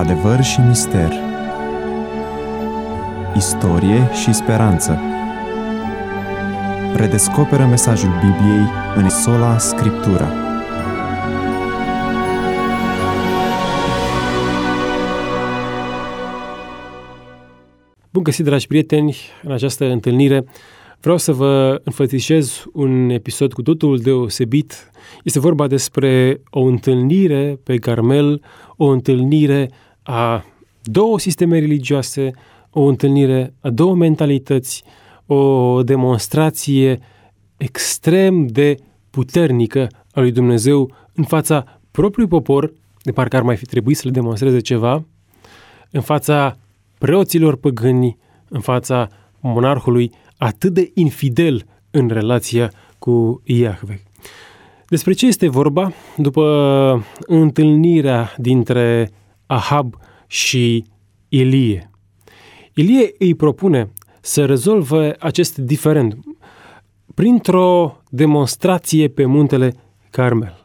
Adevăr și mister, istorie și speranță. Redescoperă mesajul Bibliei în sola Scriptura. Bun găsit, dragi prieteni, în această întâlnire. Vreau să vă înfățișez un episod cu totul deosebit. Este vorba despre o întâlnire pe Carmel, o întâlnire a două sisteme religioase, o întâlnire a două mentalități, o demonstrație extrem de puternică a lui Dumnezeu în fața propriului popor, de parcă ar mai fi trebuit să le demonstreze ceva, în fața preoților păgâni, în fața monarhului atât de infidel în relația cu Iahve. Despre ce este vorba după întâlnirea dintre Ahab și Ilie? Ilie îi propune să rezolve acest diferend printr-o demonstrație pe muntele Carmel.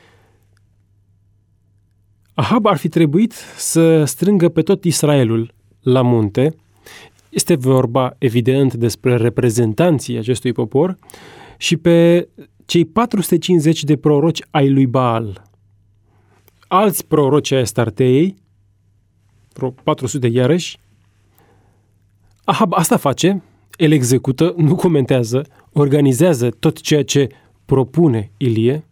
Ahab ar fi trebuit să strângă pe tot Israelul la munte. Este vorba, evident, despre reprezentanții acestui popor și pe cei 450 de proroci ai lui Baal. Alți proroci ai Astarteei, 400 iarăși. Ahab asta face, el execută, nu comentează, organizează tot ceea ce propune Ilie.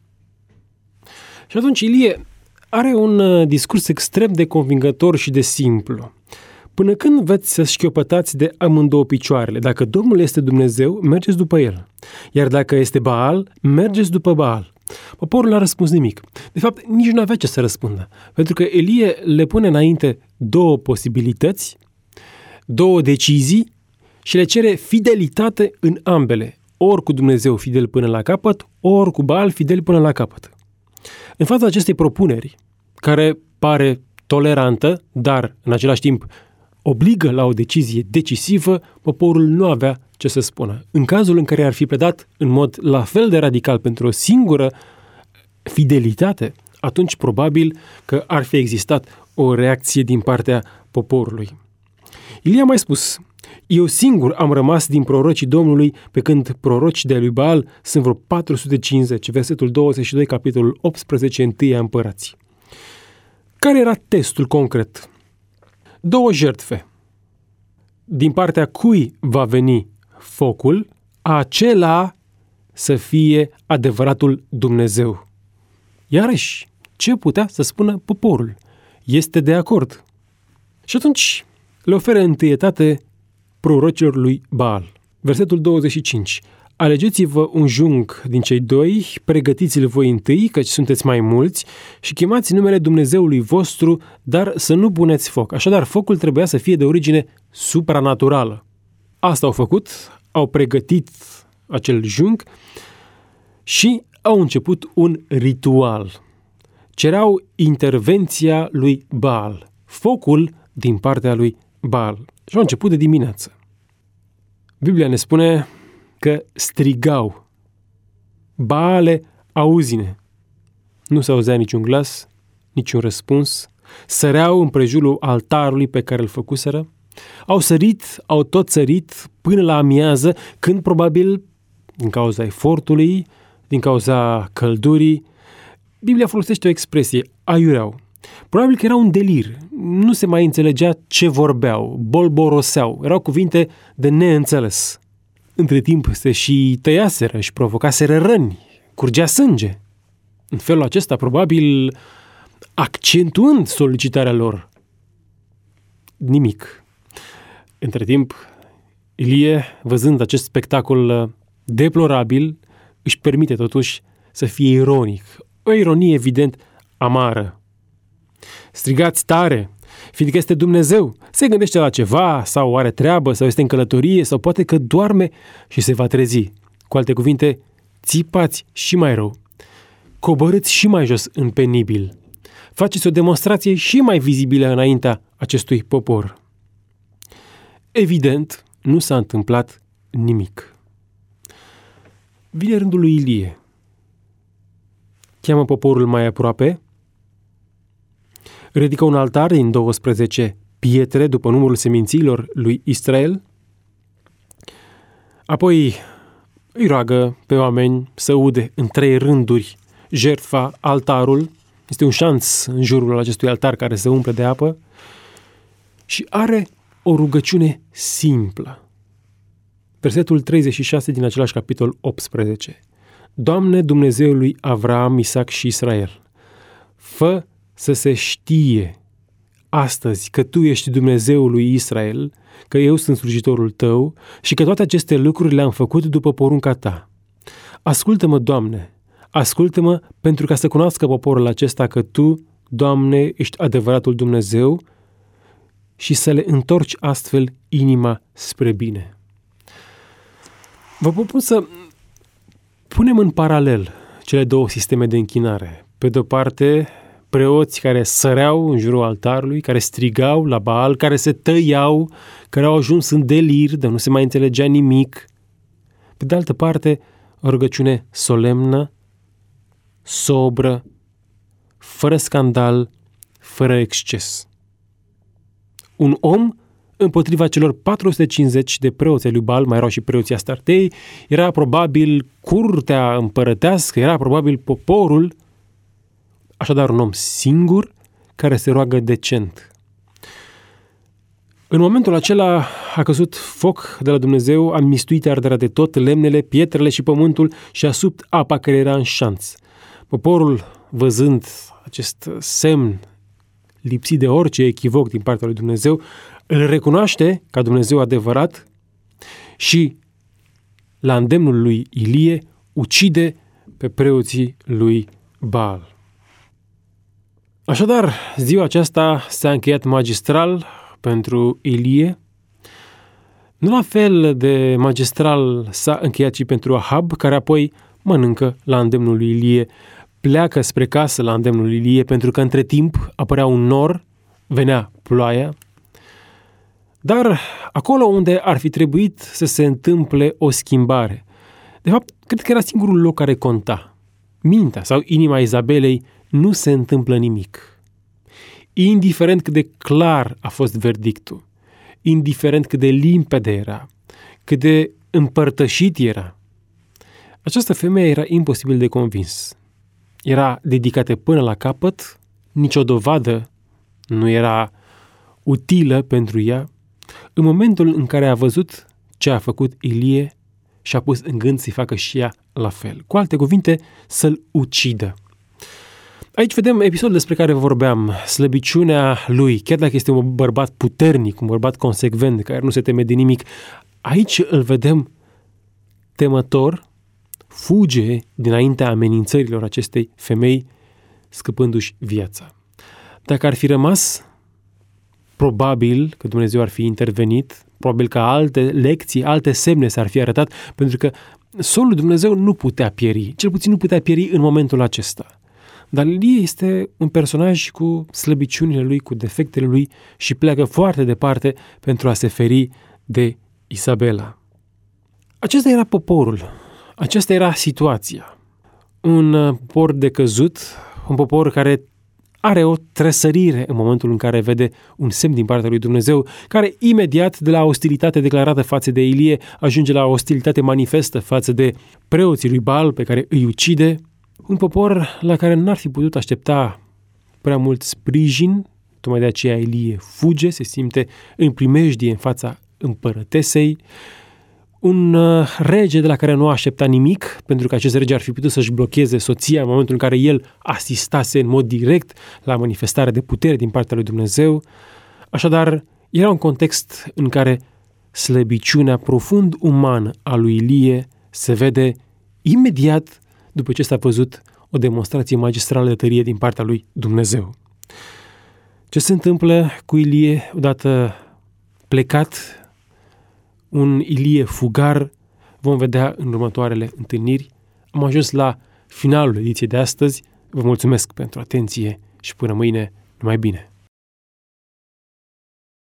Și atunci Ilie are un discurs extrem de convingător și de simplu. Până când veți să șchiopătați de amândouă picioarele? Dacă Domnul este Dumnezeu, mergeți după El. Iar dacă este Baal, mergeți după Baal. Poporul n-a răspuns nimic. De fapt, nici nu avea ce să răspundă. Pentru că Ilie le pune înainte două posibilități, două decizii și le cere fidelitate în ambele. Ori cu Dumnezeu fidel până la capăt, ori cu Baal fidel până la capăt. În fața acestei propuneri, care pare tolerantă, dar în același timp obligă la o decizie decisivă, poporul nu avea ce să spună. În cazul în care ar fi pledat în mod la fel de radical pentru o singură fidelitate, atunci probabil că ar fi existat o reacție din partea poporului. Ilie a mai spus: eu singur am rămas din prorocii Domnului, pe când proroci de lui Baal sunt vreo 450, versetul 22, capitolul 18, 1 Împărați. Care era testul concret? Două jertfe. Din partea cui va veni focul, acela să fie adevăratul Dumnezeu. Iarăși, ce putea să spună poporul? Este de acord. Și atunci le oferă întâietate prorocilor lui Baal. Versetul 25. Alegeți-vă un jung din cei doi, pregătiți-l voi întâi, căci sunteți mai mulți, și chemați numele Dumnezeului vostru, dar să nu puneți foc. Așadar, focul trebuia să fie de origine supranaturală. Asta au făcut, au pregătit acel jung și au început un ritual. Cereau intervenția lui Baal, focul din partea lui Baal. Și au început de dimineață. Biblia ne spune că strigau: Baale, auzi-ne! Nu se auzea niciun glas, niciun răspuns. Săreau împrejurul altarului pe care îl făcuseră. Au sărit, au tot sărit până la amiază, când probabil, din cauza efortului, din cauza căldurii, Biblia folosește o expresie: aiureau. Probabil că era un delir, nu se mai înțelegea ce vorbeau, bolboroseau, erau cuvinte de neînțeles. Între timp se și tăiaseră și provocaseră răni, curgea sânge. În felul acesta, probabil, accentuând solicitarea lor. Nimic. Între timp, Ilie, văzând acest spectacol deplorabil, își permite totuși să fie ironic. O ironie, evident, amară. Strigați tare, fiindcă este Dumnezeu, se gândește la ceva, sau are treabă, sau este în călătorie, sau poate că doarme și se va trezi. Cu alte cuvinte, țipați și mai rău, coborâți și mai jos în penibil, faceți o demonstrație și mai vizibilă înaintea acestui popor. Evident, nu s-a întâmplat nimic. Vine rândul lui Ilie. Cheamă poporul mai aproape, ridică un altar din 12 pietre după numărul semințiilor lui Israel. Apoi îi roagă pe oameni să ude în 3 rânduri jertfa, altarul. Este un șanț în jurul acestui altar care se umple de apă și are o rugăciune simplă. Versetul 36 din același capitol 18. Doamne, Dumnezeul lui Avram, Isaac și Israel, fă să se știe astăzi că Tu ești Dumnezeul lui Israel, că eu sunt slujitorul Tău și că toate aceste lucruri le-am făcut după porunca Ta. Ascultă-mă, Doamne, ascultă-mă pentru ca să cunoască poporul acesta că Tu, Doamne, ești adevăratul Dumnezeu și să le întorci astfel inima spre bine. Vă propun să punem în paralel cele 2 sisteme de închinare. Pe de-o parte, preoți care săreau în jurul altarului, care strigau la Baal, care se tăiau, care au ajuns în delir, de nu se mai înțelegea nimic. Pe de altă parte, o rugăciune solemnă, sobră, fără scandal, fără exces. Un om împotriva celor 450 de preoți ai lui Baal, mai erau și preoții Astartei, era probabil curtea împărătească, era probabil poporul, așadar un om singur care se roagă decent. În momentul acela a căzut foc de la Dumnezeu, a mistuit arderea de tot, lemnele, pietrele și pământul și a subt apa care era în șanț. Poporul, văzând acest semn lipsit de orice echivoc din partea lui Dumnezeu, îl recunoaște ca Dumnezeu adevărat și, la îndemnul lui Ilie, ucide pe preoții lui Baal. Așadar, ziua aceasta s-a încheiat magistral pentru Ilie. Nu la fel de magistral s-a încheiat și pentru Ahab, care apoi mănâncă la îndemnul lui Ilie, pleacă spre casă la îndemnul lui Ilie, pentru că între timp apărea un nor, venea ploaia. Dar acolo unde ar fi trebuit să se întâmple o schimbare, de fapt, cred că era singurul loc care conta. Mintea sau inima Izabelei nu se întâmplă nimic. Indiferent cât de clar a fost verdictul, indiferent cât de limpede era, cât de împărtășit era, această femeie era imposibil de convins. Era dedicată până la capăt, nicio dovadă nu era utilă pentru ea. În momentul în care a văzut ce a făcut Ilie, și-a pus în gând să-i facă și ea la fel. Cu alte cuvinte, să-l ucidă. Aici vedem episodul despre care vorbeam, slăbiciunea lui, chiar dacă este un bărbat puternic, un bărbat consecvent, care nu se teme de nimic. Aici îl vedem temător, fuge dinaintea amenințărilor acestei femei, scăpându-și viața. Dacă ar fi rămas, probabil că Dumnezeu ar fi intervenit, probabil că alte lecții, alte semne s-ar fi arătat, pentru că solul lui Dumnezeu nu putea pieri, cel puțin nu putea pieri în momentul acesta. Dar Ilie este un personaj cu slăbiciunile lui, cu defectele lui și pleacă foarte departe pentru a se feri de Izabela. Acesta era poporul, aceasta era situația. Un popor decăzut, un popor care are o tresărire în momentul în care vede un semn din partea lui Dumnezeu, care imediat de la ostilitate declarată față de Ilie ajunge la ostilitate manifestă față de preoții lui Baal pe care îi ucide. Un popor la care n-ar fi putut aștepta prea mult sprijin, tocmai de aceea Ilie fuge, se simte în primejdie în fața împărătesei. Un rege de la care nu aștepta nimic, pentru că acest rege ar fi putut să-și blocheze soția în momentul în care el asistase în mod direct la manifestarea de putere din partea lui Dumnezeu. Așadar, era un context în care slăbiciunea profund umană a lui Ilie se vede imediat după ce s-a văzut o demonstrație magistrală de tărie din partea lui Dumnezeu. Ce se întâmplă cu Ilie odată plecat, un Ilie fugar, vom vedea în următoarele întâlniri. Am ajuns la finalul ediției de astăzi. Vă mulțumesc pentru atenție și până mâine, numai bine!